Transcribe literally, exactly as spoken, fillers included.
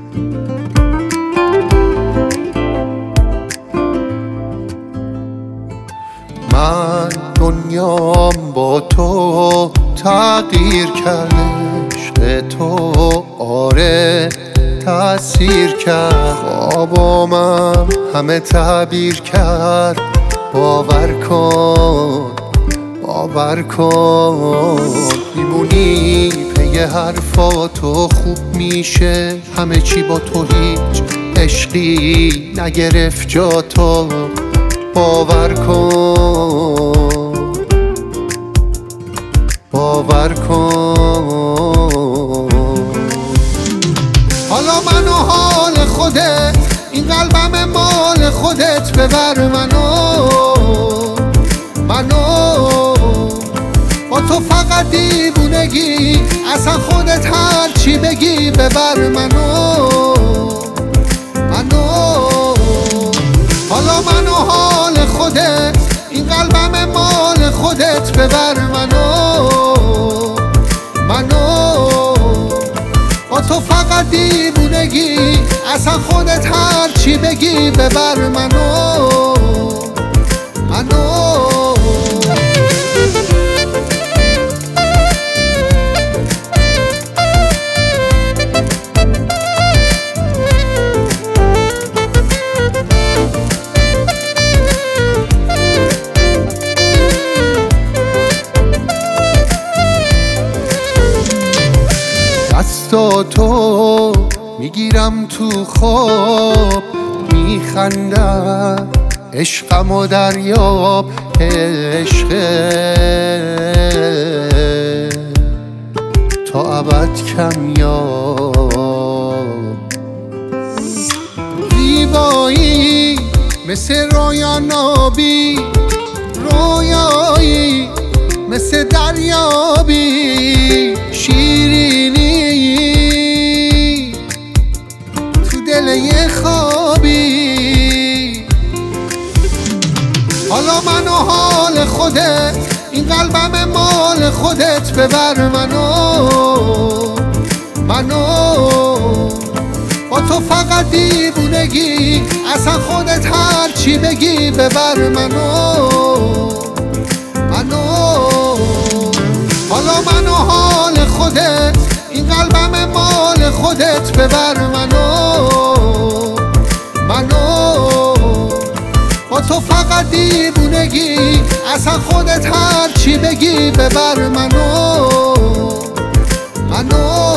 من دنیام با تو تغییر کرده، عشق تو آره تأثیر کرد، خوابامم همه تعبیر کرد. باور کن باور کن میمونی پی حرفاتو، خوب میشه همه چی با تو، هیچ عشقی نگرفت جا تو. باور کن باور کن حالا منو حال خودت، این قلبم مال خودت، ببر منو منو با تو فقط دیوونگی، اصلا خودت هر چی بگی، ببر منو منو حالا منو حال خودت، این قلبم مال خودت، ببر منو منو با تو فقط دیوونگی، اصلا خودت هر چی بگی، ببر منو منو دستا تو میگیرم تو خواب، میخندم عشقم و دریاب، عشق تا ابد کمیاب. زیبایی مثل رویان آبی، رویایی مثل دریابی، شیرینی تو دل یه خوابی. حالا منو حال خودت، این قلبم مال خودت، ببر منو منو با تو فقط دیوونگی، اصلا خودت هر چی بگی، ببر منو منو حالا منو حال خودت، این قلبم مال خودت، ببر منو منو با تو فقط دیوونگی، اصلا خودت هر چی بگی، ببر منو منو